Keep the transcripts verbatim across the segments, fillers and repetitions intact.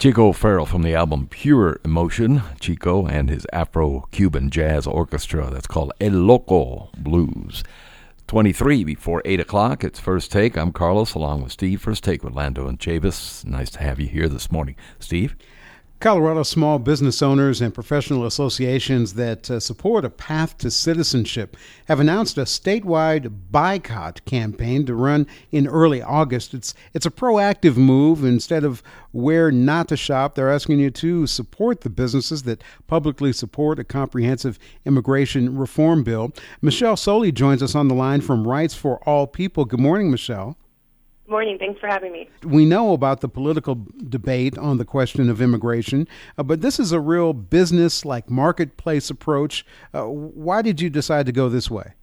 Chico Farrell from the album Pure Emotion. Chico and his Afro-Cuban jazz orchestra. That's called El Loco Blues. twenty-three before eight o'clock. It's First Take. I'm Carlos along with Steve. First Take with Lando and Chavis. Nice to have you here this morning. Steve? Colorado small business owners and professional associations that uh, support a path to citizenship have announced a statewide boycott campaign to run in early August. It's it's a proactive move. Instead of where not to shop, they're asking you to support the businesses that publicly support a comprehensive immigration reform bill. Michelle Soley joins us on the line from Rights for All People. Good morning, Michelle. Morning. Thanks for having me. We know about the political debate on the question of immigration, uh, but this is a real business, like marketplace approach. Uh, why did you decide to go this way?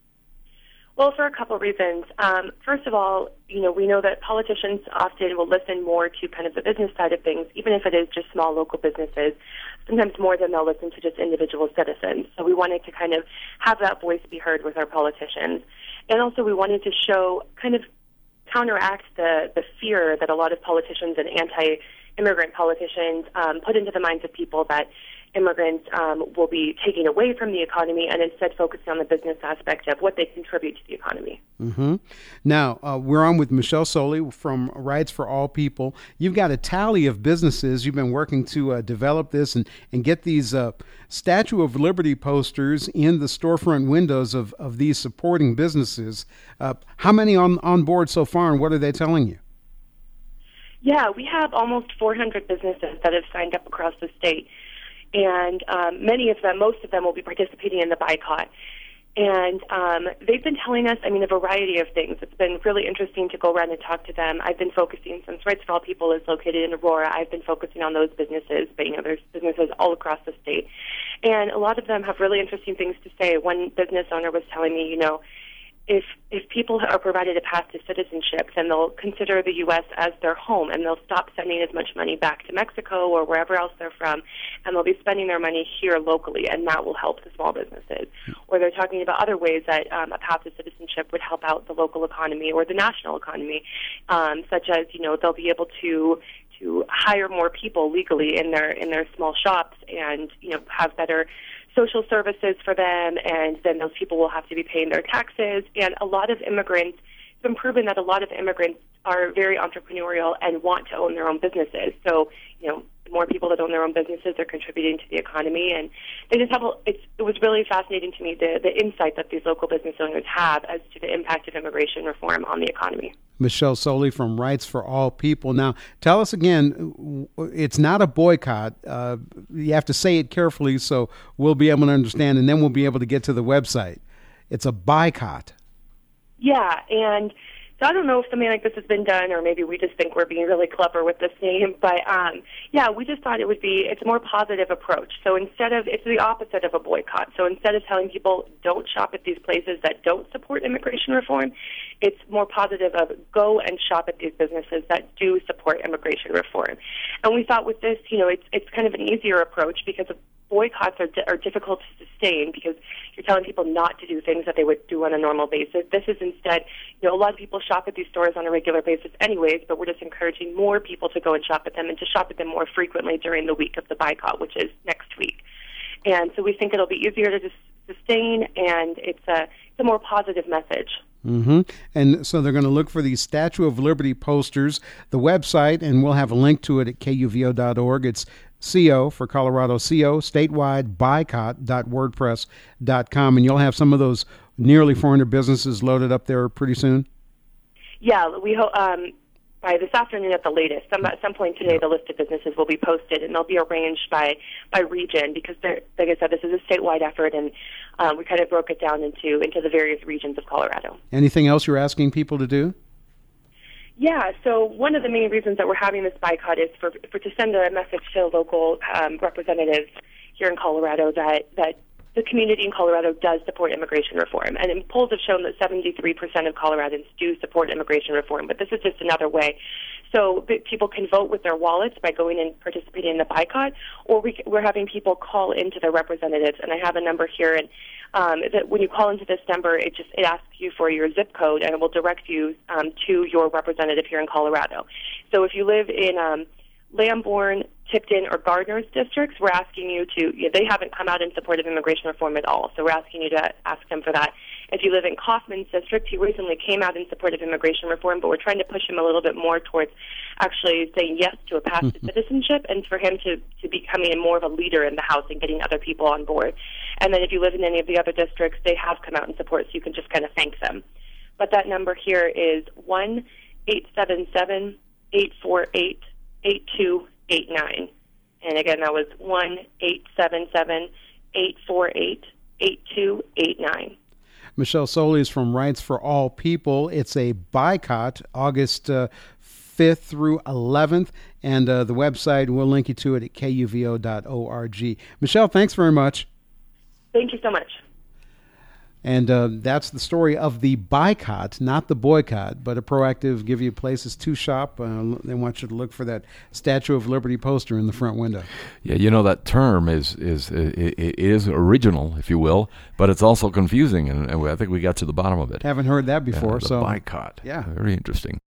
Well, for a couple of reasons. Um, first of all, you know, we know that politicians often will listen more to kind of the business side of things, even if it is just small local businesses, sometimes more than they'll listen to just individual citizens. So we wanted to kind of have that voice be heard with our politicians. And also we wanted to show kind of counteract the, the fear that a lot of politicians and anti-immigrant politicians um, put into the minds of people that immigrants um, will be taking away from the economy, and instead focusing on the business aspect of what they contribute to the economy. Mm-hmm. Now, uh, we're on with Michelle Soley from Rights for All People. You've got a tally of businesses. You've been working to uh, develop this and, and get these uh, Statue of Liberty posters in the storefront windows of, of these supporting businesses. Uh, how many on, on board so far, and what are they telling you? Yeah, we have almost four hundred businesses that have signed up across the state. And um, many of them, most of them, will be participating in the boycott. And um, they've been telling us, I mean, a variety of things. It's been really interesting to go around and talk to them. I've been focusing, since Rights for All People is located in Aurora, I've been focusing on those businesses, but, you know, there's businesses all across the state. And a lot of them have really interesting things to say. One business owner was telling me, you know, if if people are provided a path to citizenship, then they'll consider the U S as their home, and they'll stop sending as much money back to Mexico or wherever else they're from, and they'll be spending their money here locally, and that will help the small businesses. Or they're talking about other ways that um, a path to citizenship would help out the local economy or the national economy, um, such as, you know, they'll be able to to hire more people legally in their in their small shops, and, you know, have better social services for them, and then those people will have to be paying their taxes. And a lot of immigrants, it's been proven that a lot of immigrants are very entrepreneurial and want to own their own businesses. So, you know, the more people that own their own businesses are contributing to the economy, and they just have a, it's, it was really fascinating to me, the, the insight that these local business owners have as to the impact of immigration reform on the economy. Michelle Soley from Rights for All People. Now, tell us again, it's not a boycott. Uh, you have to say it carefully so we'll be able to understand, and then we'll be able to get to the website. It's a boycott. Yeah, and so I don't know if something like this has been done, or maybe we just think we're being really clever with this name, but um, yeah, we just thought it would be, it's a more positive approach. So instead of, it's the opposite of a boycott. So instead of telling people don't shop at these places that don't support immigration reform, it's more positive of go and shop at these businesses that do support immigration reform. And we thought with this, you know, it's it's kind of an easier approach, because boycotts are, di- are difficult to sustain, because you're telling people not to do things that they would do on a normal basis. This is instead, you know, a lot of people shop at these stores on a regular basis anyways, but we're just encouraging more people to go and shop at them, and to shop at them more frequently during the week of the boycott, which is next week. And so we think it'll be easier to sustain, and it's a, it's a more positive message. Mm-hmm. And so they're going to look for these Statue of Liberty posters, the website, and we'll have a link to it at K U V O dot org. It's C O for Colorado, C O, statewide boycott dot wordpress dot com, and you'll have some of those nearly four hundred businesses loaded up there pretty soon? Yeah, we hope um, by this afternoon at the latest. Some, at some point today, the list of businesses will be posted, and they'll be arranged by, by region, because, like I said, this is a statewide effort, and um, we kind of broke it down into, into the various regions of Colorado. Anything else you're asking people to do? Yeah, so one of the main reasons that we're having this boycott is for, for to send a message to local um, representatives here in Colorado that, that the community in Colorado does support immigration reform. And polls have shown that seventy-three percent of Coloradans do support immigration reform, but this is just another way. So people can vote with their wallets by going and participating in the boycott, or we, we're having people call into their representatives. And I have a number here, and um, that when you call into this number, it just it asks you for your zip code, and it will direct you um, to your representative here in Colorado. So if you live in um, Lamborn, Tipton, or Gardner's districts, we're asking you to, you know, they haven't come out in support of immigration reform at all, so we're asking you to ask them for that. If you live in Kaufman's district, he recently came out in support of immigration reform, but we're trying to push him a little bit more towards actually saying yes to a path to citizenship and for him to, to becoming more of a leader in the House and getting other people on board. And then if you live in any of the other districts, they have come out in support, so you can just kind of thank them. But that number here is one eight seven seven, eight four eight, eight two eight nine. And again, that was one eight seven seven, eight four eight, eight two eight nine. Michelle Soley is from Rights for All People. It's a boycott, August uh, fifth through eleventh, and uh, the website, we'll link you to it at K U V O dot org. Michelle, thanks very much. Thank you so much. And uh, that's the story of the boycott, not the boycott, but a proactive give you places to shop. Uh, they want you to look for that Statue of Liberty poster in the front window. Yeah, you know, that term is is it is original, if you will, but it's also confusing, and, and I think we got to the bottom of it. Haven't heard that before. Yeah, the so boycott. Yeah. Very interesting.